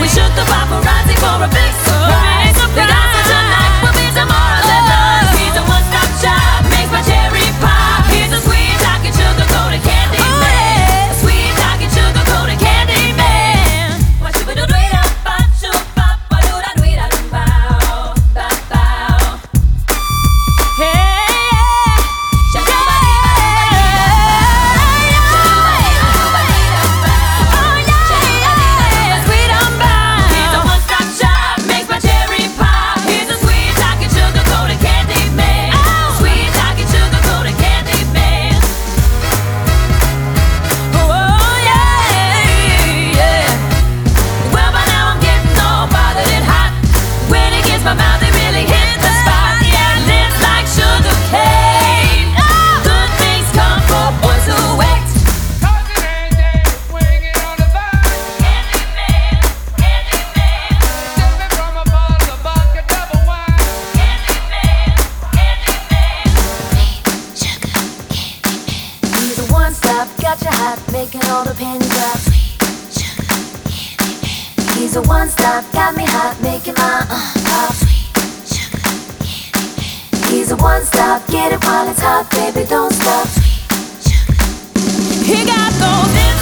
We shook the paparazzi for a big surprise. The gossip tonight will be tomorrow's headlines. He's a one-stop shop, makes my cherry pop. He's a sweet talking sugar-coated candy man. A sweet talking sugar-coated candy man. What you do do it up, pop, shoot, pop, what do da do it up, bow, bow, bow. Hey. Got you hot, making all the pennies drop. Sweet sugar candy man. He's a one-stop, got me hot, making my pop. Sweet sugar candy man. He's a one-stop, get it while it's hot, baby, don't stop. Sweet sugar. He got those.